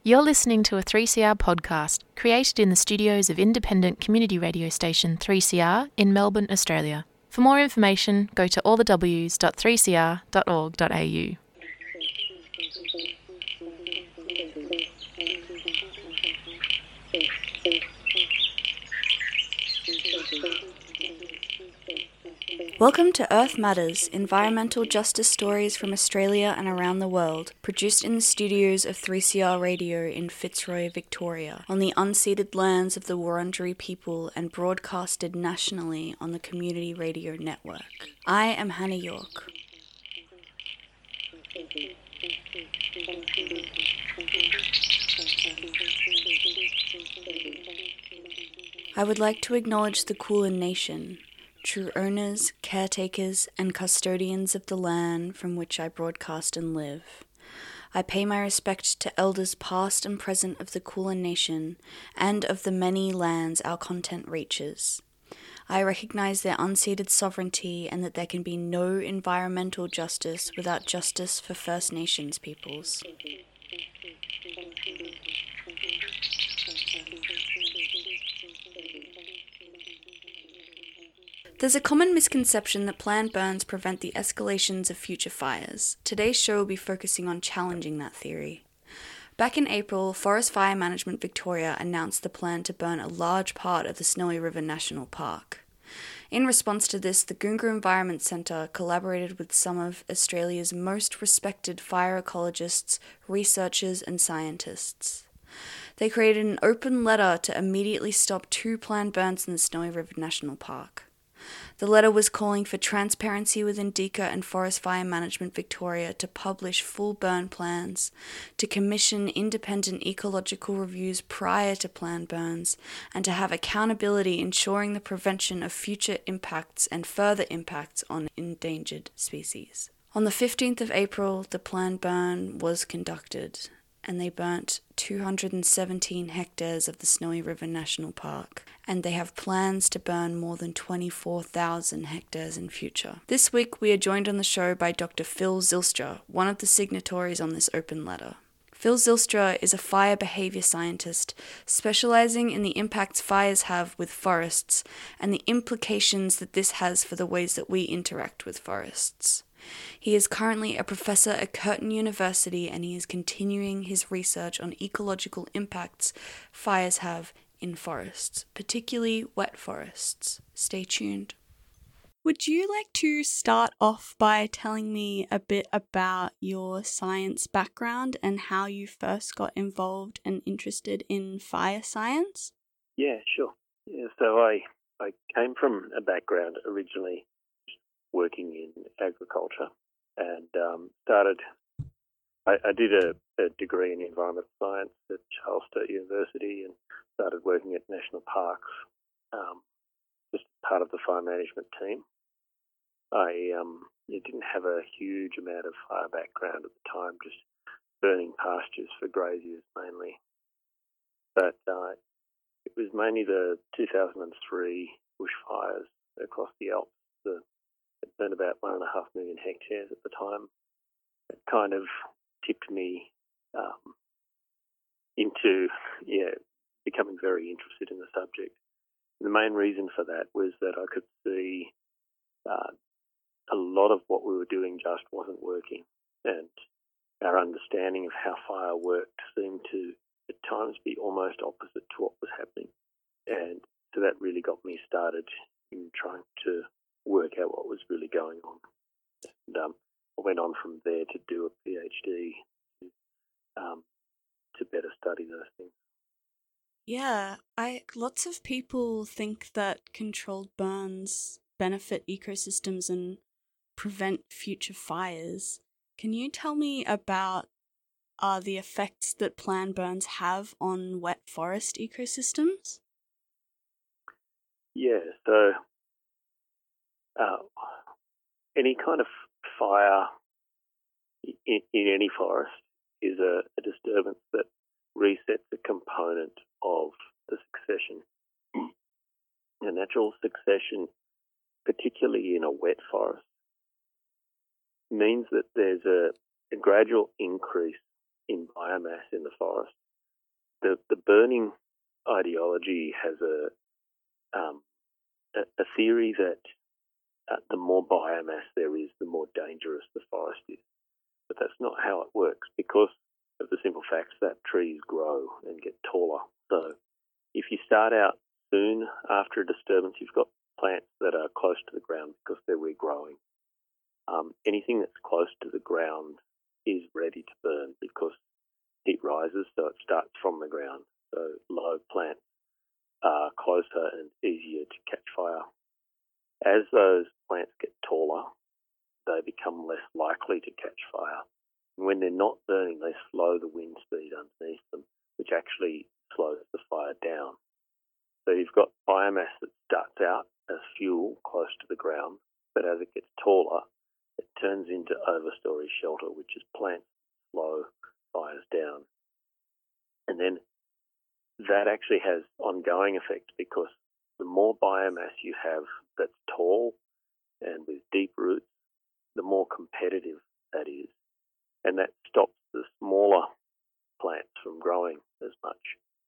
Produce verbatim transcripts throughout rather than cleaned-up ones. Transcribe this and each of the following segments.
You're listening to a three C R podcast created in the studios of independent community radio station three C R in Melbourne, Australia. For more information, go to all the w s dot three c r dot org dot a u. Welcome to Earth Matters, environmental justice stories from Australia and around the world, produced in the studios of three C R Radio in Fitzroy, Victoria, on the unceded lands of the Wurundjeri people and broadcasted nationally on the Community Radio Network. I am Hannah York. I would like to acknowledge the Kulin Nation, true owners, caretakers, and custodians of the land from which I broadcast and live. I pay my respect to elders past and present of the Kulin Nation and of the many lands our content reaches. I recognise their unceded sovereignty and that there can be no environmental justice without justice for First Nations peoples. There's a common misconception that planned burns prevent the escalations of future fires. Today's show will be focusing on challenging that theory. Back in April, Forest Fire Management Victoria announced the plan to burn a large part of the Snowy River National Park. In response to this, the Goonga Environment Centre collaborated with some of Australia's most respected fire ecologists, researchers and scientists. They created an open letter to immediately stop two planned burns in the Snowy River National Park. The letter was calling for transparency with Indika and Forest Fire Management Victoria to publish full burn plans, to commission independent ecological reviews prior to planned burns, and to have accountability ensuring the prevention of future impacts and further impacts on endangered species. On the fifteenth of April, the planned burn was conducted, and they burnt two hundred seventeen hectares of the Snowy River National Park, and they have plans to burn more than twenty-four thousand hectares in future. This week we are joined on the show by Doctor Phil Zylstra, one of the signatories on this open letter. Phil Zylstra is a fire behaviour scientist specialising in the impacts fires have with forests and the implications that this has for the ways that we interact with forests. He is currently a professor at Curtin University and he is continuing his research on ecological impacts fires have in forests, particularly wet forests. Stay tuned. Would you like to start off by telling me a bit about your science background and how you first got involved and interested in fire science? Yeah, sure. Yeah, so I, I came from a background originally working in agriculture and um, started, I, I did a, a degree in environmental science at Charles Sturt University and started working at national parks, um, just part of the fire management team. I um, didn't have a huge amount of fire background at the time, just burning pastures for graziers mainly. But uh, it was mainly the two thousand three bushfires across the Alps, the It burned about one and a half million hectares at the time. It kind of tipped me um, into yeah becoming very interested in the subject. And the main reason for that was that I could see uh, a lot of what we were doing just wasn't working, and our understanding of how fire worked seemed to at times be almost opposite to what was happening. And so that really got me started in trying to work out what was really going on. And um, I went on from there to do a PhD um, to better study those things. Yeah, I lots of people think that controlled burns benefit ecosystems and prevent future fires. Can you tell me about uh, the effects that planned burns have on wet forest ecosystems? Yeah, so Uh, any kind of fire in, in any forest is a, a disturbance that resets a component of the succession. A natural succession, particularly in a wet forest, means that there's a, a gradual increase in biomass in the forest the, the burning ideology has a, um, a, a theory that uh, the more biomass there is, the more dangerous the forest is. But that's not how it works because of the simple fact that trees grow and get taller. So if you start out soon after a disturbance, you've got plants that are close to the ground because they're regrowing. Um, anything that's close to the ground is ready to burn because heat rises, so it starts from the ground. So low plants are closer and easier to catch fire. As those plants get taller, they become less likely to catch fire. And when they're not burning, they slow the wind speed underneath them, which actually slows the fire down. So you've got biomass that starts out as fuel close to the ground, but as it gets taller, it turns into overstory shelter, which is plants slow fires down. And then that actually has ongoing effects because the more biomass you have that's tall and with deep roots, the more competitive that is. And that stops the smaller plants from growing as much.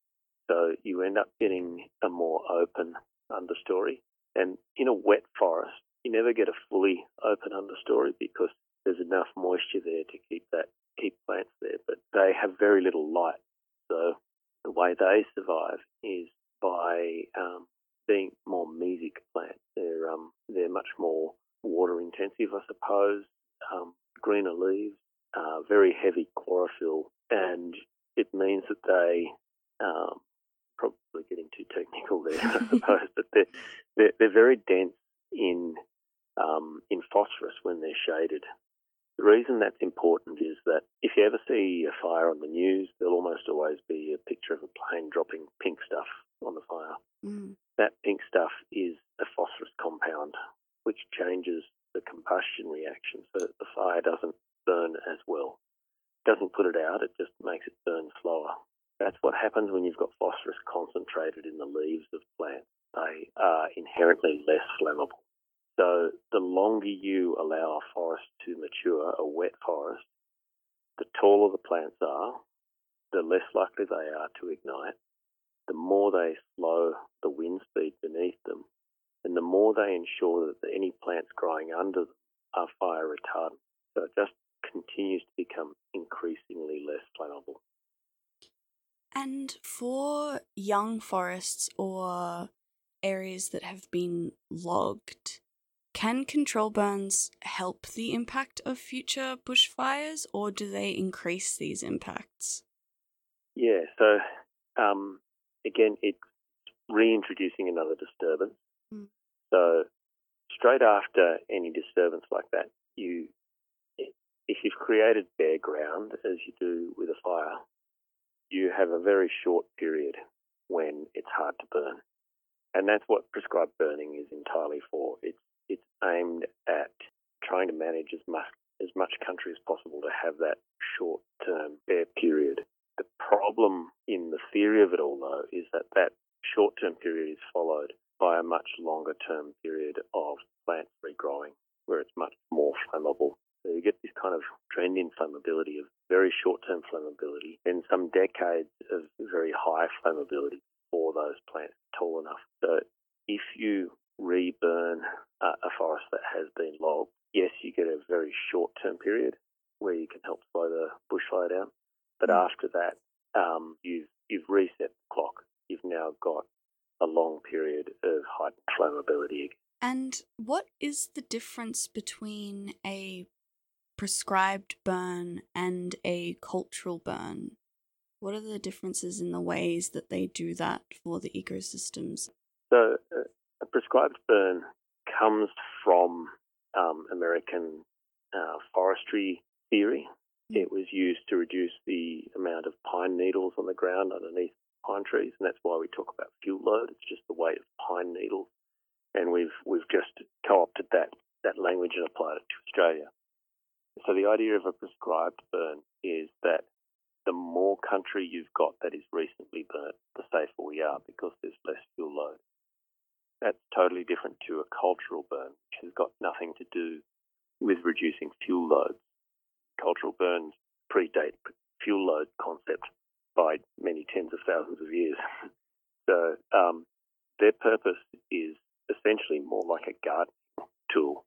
So you end up getting a more open understory. And in a wet forest, you never get a fully open understory because there's enough moisture there to keep that keep plants there. But they have very little light. So the way they survive is by um, being more mesic plants. They're um, they're much more water intensive, I suppose. Um, greener leaves, uh, very heavy chlorophyll, and it means that they um, probably getting too technical there, I suppose, but they're, they're they're very dense in um, in phosphorus when they're shaded. The reason that's important is that if you ever see a fire on the news, there'll almost always be a picture of a plane dropping pink stuff on the fire. Mm. That pink stuff is a phosphorus compound, which changes the combustion reaction so that the fire doesn't burn as well. It doesn't put it out, it just makes it burn slower. That's what happens when you've got phosphorus concentrated in the leaves of plants. They are inherently less flammable. So the longer you allow a forest to mature, a wet forest, the taller the plants are, the less likely they are to ignite, the more they slow the wind speed beneath them, and the more they ensure that any plants growing under them are fire retardant. So it just continues to become increasingly less flammable. And for young forests or areas that have been logged, can control burns help the impact of future bushfires, or do they increase these impacts? Yeah, so um, again, it's reintroducing another disturbance. Mm. So straight after any disturbance like that, you, if you've created bare ground, as you do with a fire, you have a very short period when it's hard to burn. And that's what prescribed burning is entirely for. It's it's aimed at trying to manage as much as much country as possible to have that short-term bare period. The problem in the theory of it all, though, is that that short-term period is followed by a much longer-term period of plants regrowing, where it's much more flammable. So you get this kind of trend in flammability of very short-term flammability and some decades of very high flammability for those plants tall enough. So if you reburn uh, a forest that has been logged, yes, you get a very short-term period where you can help slow the bushfire down. But mm. after that, um, you've, you've reset the clock. You've now got a long period of high flammability. And what is the difference between a prescribed burn and a cultural burn? What are the differences in the ways that they do that for the ecosystems? So uh, a prescribed burn comes from um, American uh, forestry theory. Mm. It was used to reduce the amount of pine needles on the ground underneath pine trees, and that's why we talk about fuel load. It's just the weight of pine needles, and we've we've just co-opted that, that language and applied it to Australia. So the idea of a prescribed burn is that the more country you've got that is recently burnt, the safer we are because there's less fuel load. That's totally different to a cultural burn, which has got nothing to do with reducing fuel loads. Cultural burns predate fuel load concept. by many tens of thousands of years. So um, their purpose is essentially more like a gardening tool.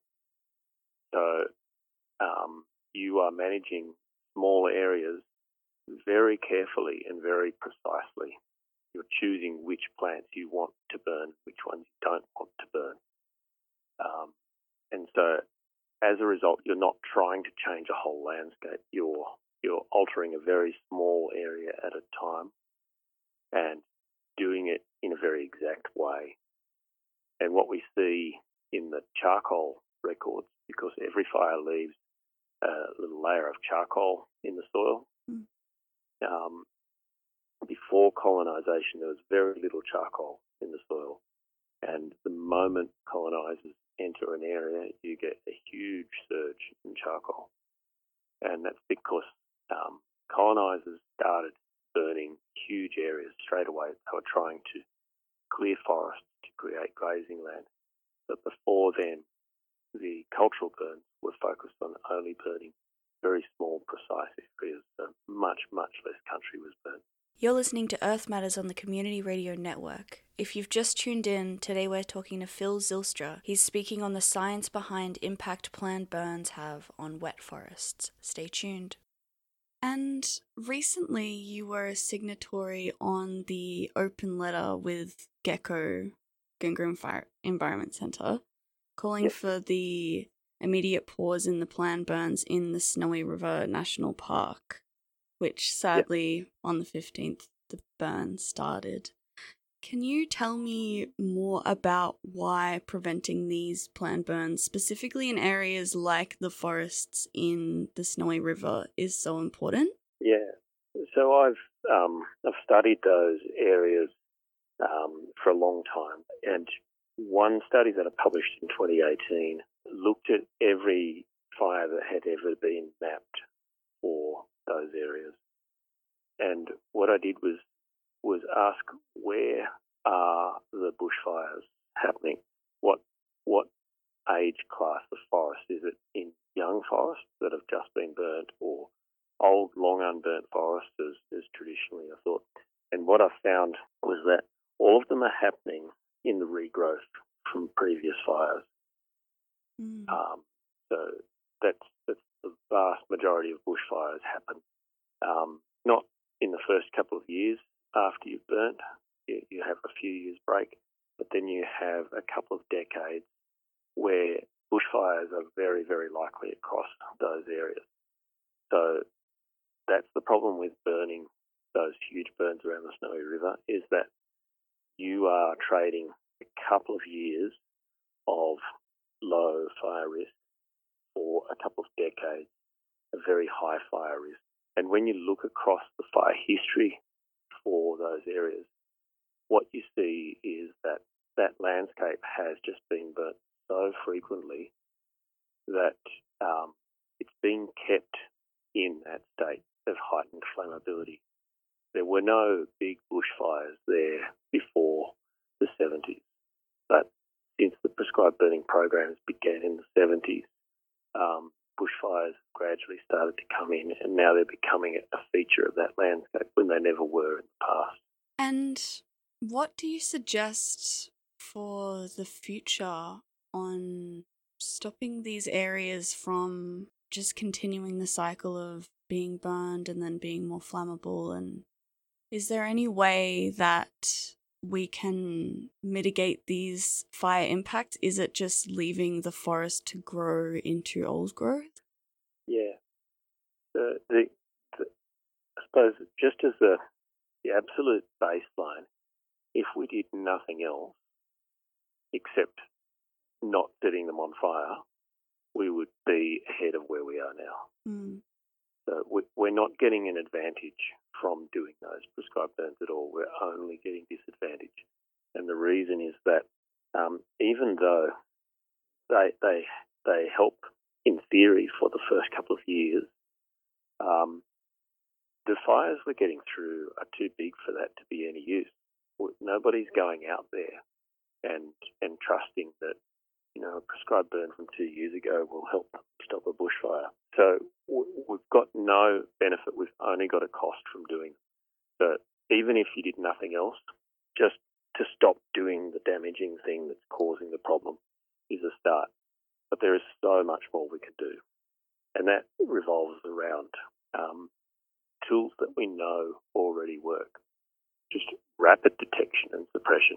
So um, you are managing small areas very carefully and very precisely. You're choosing which plants you want to burn, which ones you don't want to burn. Um, and so as a result, you're not trying to change a whole landscape. You're you're altering a very small area at a time and doing it in a very exact way. And what we see in the charcoal records, because every fire leaves a little layer of charcoal in the soil. Mm. Um, before colonisation, there was very little charcoal in the soil. And the moment colonisers enter an area, you get a huge surge in charcoal. And that's because um, colonisers started burning huge areas straight away. They were trying to clear forests to create grazing land. But before then, the cultural burns were focused on only burning very small, precise areas. So much, much less country was burnt. You're listening to Earth Matters on the Community Radio Network. If you've just tuned in, today we're talking to Phil Zylstra. He's speaking on the science behind impact planned burns have on wet forests. Stay tuned. And recently you were a signatory on the open letter with GECO, Gungarum Fire Environment Centre, calling yep. for the immediate pause in the planned burns in the Snowy River National Park, which sadly yep. on the fifteenth the burn started. Can you tell me more about why preventing these planned burns, specifically in areas like the forests in the Snowy River, is so important? Yeah. So I've um, I've studied those areas um, for a long time, and one study that I published in twenty eighteen looked at every fire that had ever been mapped for those areas. And what I did was was ask, where are the bushfires happening? What what age class of forest? Is it in young forests that have just been burnt, or old, long unburnt forests, as, as traditionally I thought? And what I found was that all of them are happening in the regrowth from previous fires. Mm. Um, so that's, that's the vast majority of bushfires happen um, not in the first couple of years after you've burnt. You, you have a few years break, but then you have a couple of decades where bushfires are very, very likely across those areas. So that's the problem with burning those huge burns around the Snowy River, is that you are trading a couple of years of low fire risk for a couple of decades of very high fire risk. And when you look across the fire history for those areas, what you see is that that landscape has just been burnt so frequently that um, it's been kept in that state of heightened flammability. There were no big bushfires there before the seventies, but since the prescribed burning programs began in the seventies, um, bushfires gradually started to come in, and now they're becoming a feature of that landscape when they never were in the past. And what do you suggest for the future on stopping these areas from just continuing the cycle of being burned and then being more flammable? And is there any way that we can mitigate these fire impacts? Is it just leaving the forest to grow into old growth? Yeah. The, the, the, I suppose just as the, the absolute baseline, if we did nothing else except not setting them on fire, we would be ahead of where we are now. Mm. So we, we're not getting an advantage from doing those prescribed burns at all. We're only getting disadvantage. And the reason is that um, even though they, they, they help in theory for the first couple of years, um, the fires we're getting through are too big for that to be any use. Nobody's going out there and and trusting that, you know, a prescribed burn from two years ago will help stop a bushfire. So we've got no benefit. We've only got a cost from doing it. So even if you did nothing else, just to stop doing the damaging thing that's causing the problem is a start. But there is so much more we can do. And that revolves around um, tools that we know already work. Just rapid detection and suppression.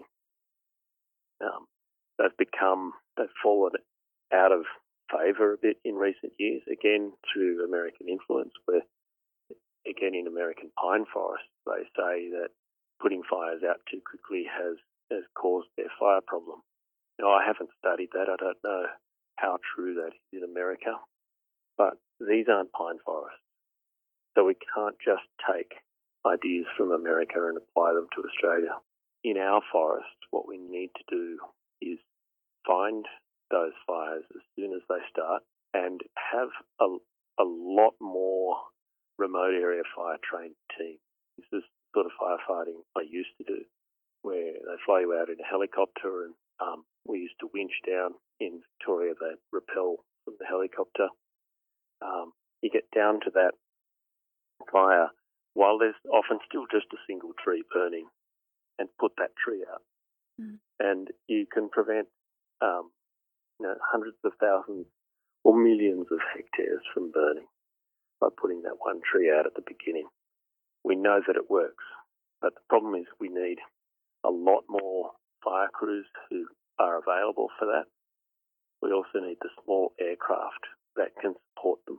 Um, they've become, they've fallen out of favour a bit in recent years, again through American influence, where, again in American pine forests, they say that putting fires out too quickly has, has caused their fire problem. Now, I haven't studied that. I don't know how true that is in America, but these aren't pine forests. So we can't just take ideas from America and apply them to Australia. In our forest, what we need to do is find those fires as soon as they start and have a, a lot more remote area fire trained teams. This is the sort of firefighting I used to do, where they fly you out in a helicopter, and um, we used to winch down in Victoria. They rappel from the helicopter. Um, you get down to that fire while there's often still just a single tree burning, and put that tree out. Mm. And you can prevent um, you know, hundreds of thousands or millions of hectares from burning by putting that one tree out at the beginning. We know that it works, but the problem is we need a lot more fire crews who are available for that. We also need the small aircraft that can support them.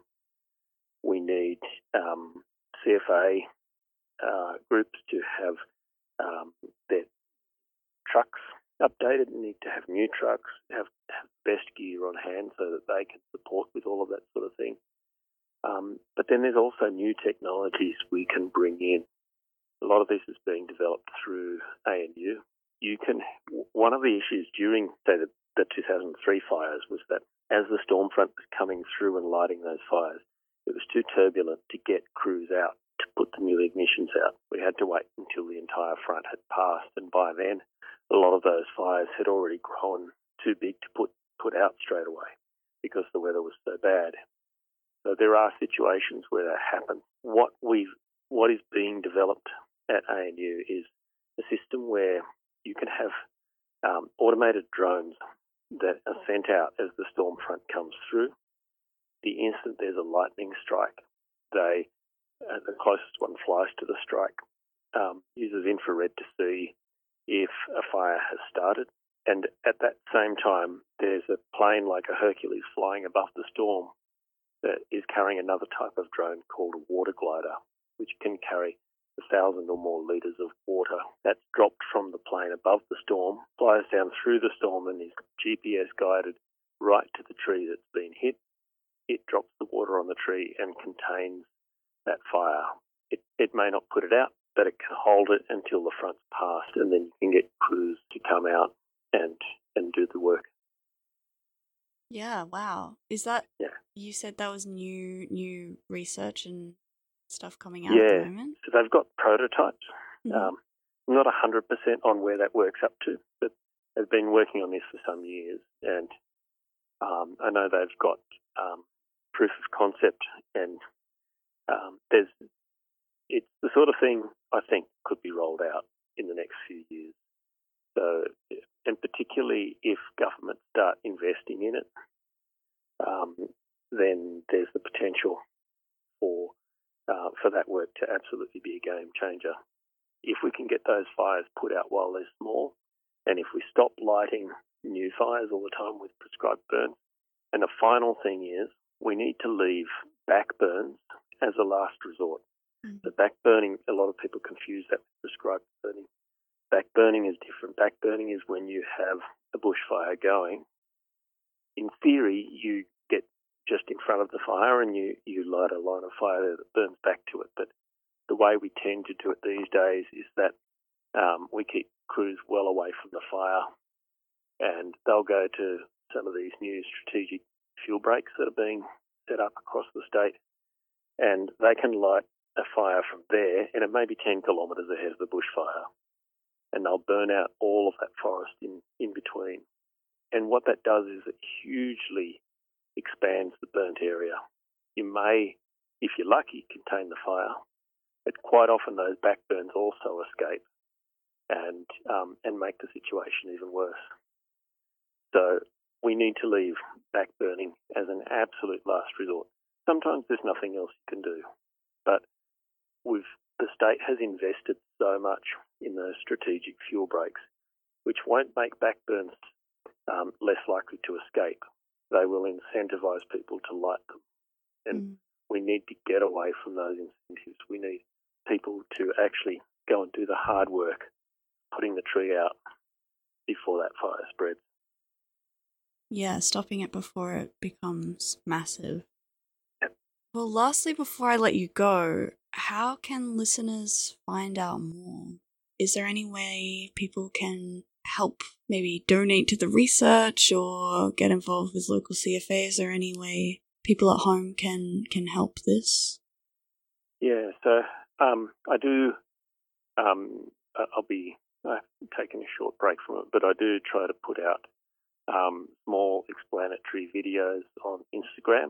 We need um, C F A uh, groups to have um, their trucks updated, and need to have new trucks, have, have best gear on hand so that they can support with all of that sort of thing. Um, but then there's also new technologies we can bring in. A lot of this is being developed through A N U. You can. One of the issues during, say, the, the two thousand three fires was that as the storm front was coming through and lighting those fires, it was too turbulent to get crews out to put the new ignitions out. We had to wait until the entire front had passed, and by then a lot of those fires had already grown too big to put, put out straight away because the weather was so bad. So there are situations where that happens. What we've, what is being developed at A N U is a system where you can have um, automated drones that are sent out as the storm front comes through. The instant there's a lightning strike, they uh, the closest one flies to the strike, um, uses infrared to see if a fire has started. And at that same time, there's a plane like a Hercules flying above the storm that is carrying another type of drone called a water glider, which can carry a thousand or more litres of water. That's dropped from the plane above the storm, flies down through the storm, and is G P S guided right to the tree that's been hit. It drops the water on the tree and contains that fire. It, it may not put it out, but it can hold it until the front's passed, and then you can get crews to come out and and do the work. Yeah, wow. Is that, yeah. you said that was new new research and stuff coming out yeah. at the moment? So they've got prototypes. Mm-hmm. Um, I'm not one hundred percent on where that works up to, but they've been working on this for some years, and um, I know they've got um, proof of concept, and um, there's it's the sort of thing I think could be rolled out in the next few years. So, and particularly if governments start investing in it, um, then there's the potential for uh, for that work to absolutely be a game changer. If we can get those fires put out while they're small, and if we stop lighting new fires all the time with prescribed burns, and the final thing is we need to leave back burns as a last resort. Mm-hmm. The back burning, a lot of people confuse that with prescribed burning. Back burning is different. Back burning is when you have a bushfire going. In theory, you get just in front of the fire and you, you light a line of fire there that burns back to it. But the way we tend to do it these days is that um, we keep crews well away from the fire, and they'll go to some of these new strategic fuel breaks that are being set up across the state, and they can light a fire from there, and it may be ten kilometres ahead of the bushfire, and they'll burn out all of that forest in, in between. And what that does is it hugely expands the burnt area. You may, if you're lucky, contain the fire, but quite often those backburns also escape and um, and make the situation even worse. So we need to leave backburning as an absolute last resort. Sometimes there's nothing else you can do, but we've, the state has invested so much in those strategic fuel breaks, which won't make backburns um, less likely to escape. They will incentivise people to light them. And mm. we need to get away from those incentives. We need people to actually go and do the hard work, putting the tree out before that fire spreads. Yeah, stopping it before it becomes massive. Yep. Well, lastly, before I let you go, how can listeners find out more? Is there any way people can help, maybe donate to the research or get involved with local C F A? Is there any way people at home can, can help this? Yeah, so um, I do, um, I'll be uh, taking a short break from it, but I do try to put out um, small explanatory videos on Instagram.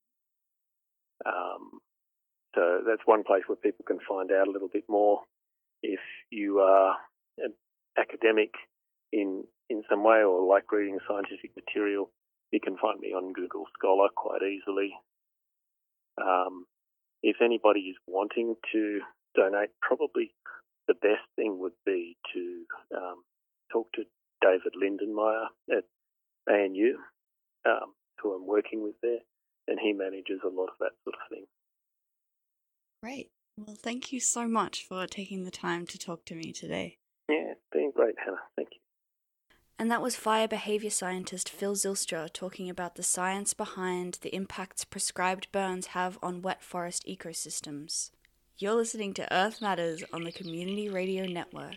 Um, so that's one place where people can find out a little bit more. If you are an academic in in some way or like reading scientific material, you can find me on Google Scholar quite easily. Um, if anybody is wanting to donate, probably the best thing would be to um, talk to David Lindenmeyer at A N U, um, who I'm working with there, and he manages a lot of that sort of thing. Great. Well, thank you so much for taking the time to talk to me today. Yeah, it's been great, Hannah. Thank you. And that was fire behaviour scientist Phil Zylstra talking about the science behind the impacts prescribed burns have on wet forest ecosystems. You're listening to Earth Matters on the Community Radio Network.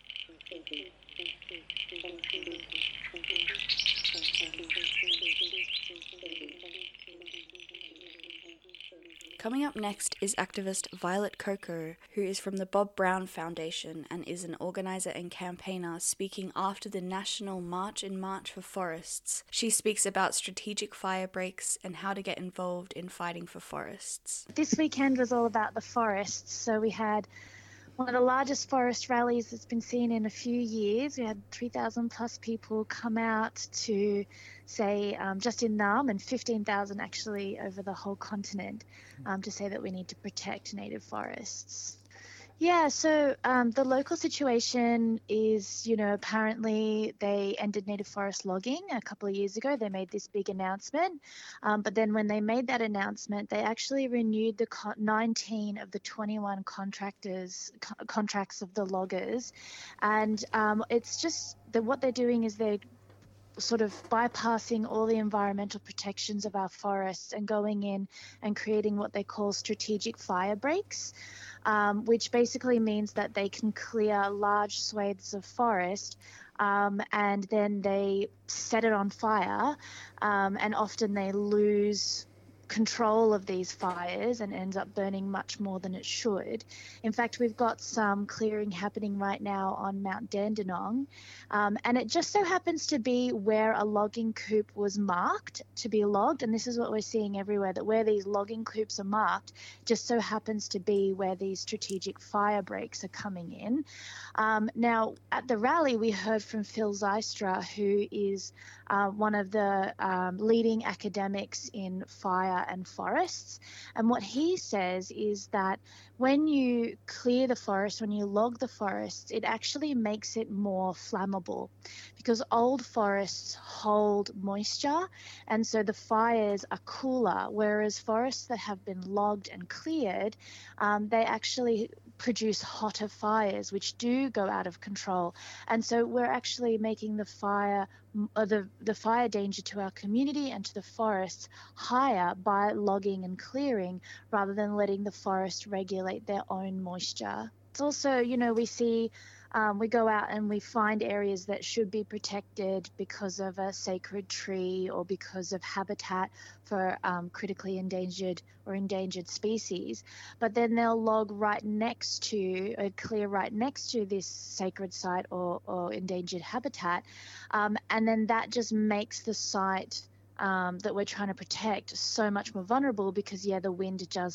Coming up next is activist Violet Coco, who is from the Bob Brown Foundation and is an organiser and campaigner speaking after the National March in March for Forests. She speaks about strategic fire breaks and how to get involved in fighting for forests. This weekend was all about the forests, so we had one of the largest forest rallies that's been seen in a few years. We had three thousand plus people come out to, say, um, just in Naarm, and fifteen thousand actually over the whole continent, um, to say that we need to protect native forests. Yeah, so um, the local situation is, you know, apparently they ended native forest logging a couple of years ago. They made this big announcement. Um, but then when they made that announcement, they actually renewed the co- nineteen of the twenty-one contractors co- contracts of the loggers. And um, it's just that what they're doing is they're sort of bypassing all the environmental protections of our forests and going in and creating what they call strategic fire breaks. Um, which basically means that they can clear large swathes of forest um, and then they set it on fire, um, and often they lose control of these fires and ends up burning much more than it should. In fact, we've got some clearing happening right now on Mount Dandenong, um, and it just so happens to be where a logging coupe was marked to be logged, and this is what we're seeing everywhere, that where these logging coupes are marked just so happens to be where these strategic fire breaks are coming in. Um, now, at the rally, we heard from Phil Zylstra, who is uh, one of the um, leading academics in fire and forests, and what he says is that when you clear the forest, when you log the forests, it actually makes it more flammable because old forests hold moisture, and so the fires are cooler, whereas forests that have been logged and cleared, um, they actually produce hotter fires which do go out of control. And so we're actually making the fire uh, the the fire danger to our community and to the forests higher by logging and clearing rather than letting the forest regulate their own moisture. It's also, you know, we see Um, we go out and we find areas that should be protected because of a sacred tree or because of habitat for um, critically endangered or endangered species. But then they'll log right next to, or clear right next to this sacred site or, or endangered habitat. Um, and then that just makes the site um, that we're trying to protect so much more vulnerable because, yeah, the wind just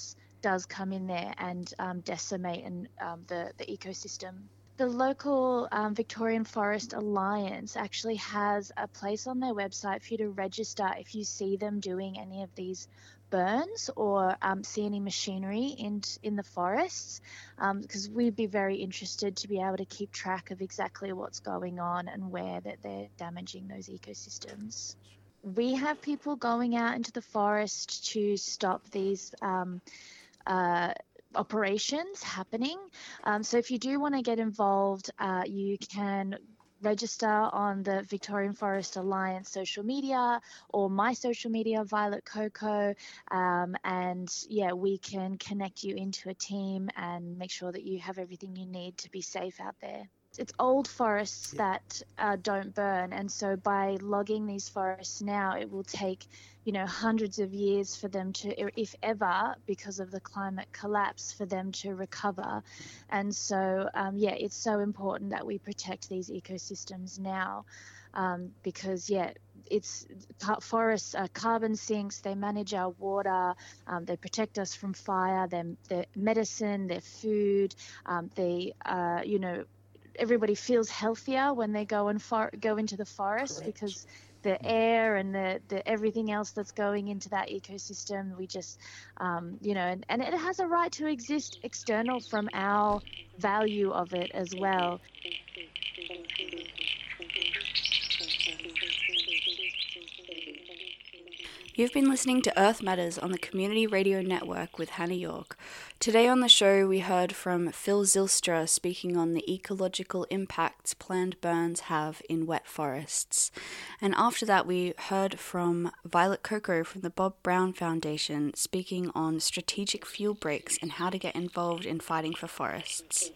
does come in there and um, decimate and um, the, the ecosystem. The local um, Victorian Forest Alliance actually has a place on their website for you to register if you see them doing any of these burns or um, see any machinery in in the forests, because um, we'd be very interested to be able to keep track of exactly what's going on and where that they're damaging those ecosystems. We have people going out into the forest to stop these um, uh, operations happening. Um, so if you do want to get involved, uh, you can register on the Victorian Forest Alliance social media or my social media, Violet Coco, um, and yeah, we can connect you into a team and make sure that you have everything you need to be safe out there. It's old forests yeah. that uh, don't burn, and so by logging these forests now, it will take, you know, hundreds of years for them to, if ever, because of the climate collapse, for them to recover. And so, um, yeah, it's so important that we protect these ecosystems now, um, because, yeah, it's forests are carbon sinks. They manage our water. Um, they protect us from fire. They're, they're medicine. They're food. Um, they, uh, you know. Everybody feels healthier when they go and for, go into the forest Correct. Because the air and the, the everything else that's going into that ecosystem, we just, um, you know, and, and it has a right to exist external from our value of it as well. You've been listening to Earth Matters on the Community Radio Network with Hannah York. Today on the show, we heard from Phil Zylstra speaking on the ecological impacts planned burns have in wet forests. And after that, we heard from Violet Coco from the Bob Brown Foundation speaking on strategic fuel breaks and how to get involved in fighting for forests.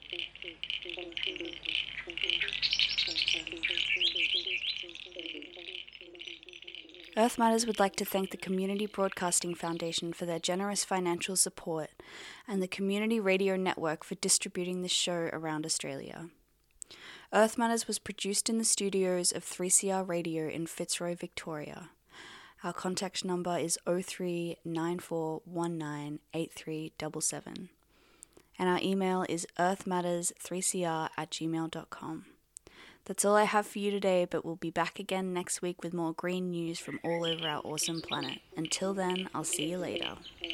Earth Matters would like to thank the Community Broadcasting Foundation for their generous financial support and the Community Radio Network for distributing this show around Australia. Earth Matters was produced in the studios of three C R Radio in Fitzroy, Victoria. Our contact number is oh three nine four one nine eight three seven seven, and our email is earthmatters three c r at gmail dot com. That's all I have for you today, but we'll be back again next week with more green news from all over our awesome planet. Until then, I'll see you later.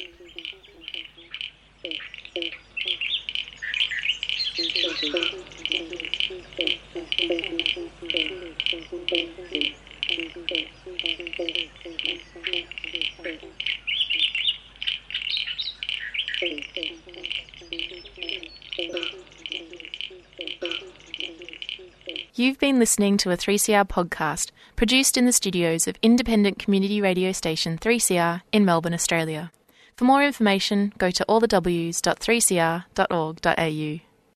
You've been listening to a three C R podcast produced in the studios of independent community radio station three C R in Melbourne, Australia. For more information, go to all the w s dot three c r dot org dot a u.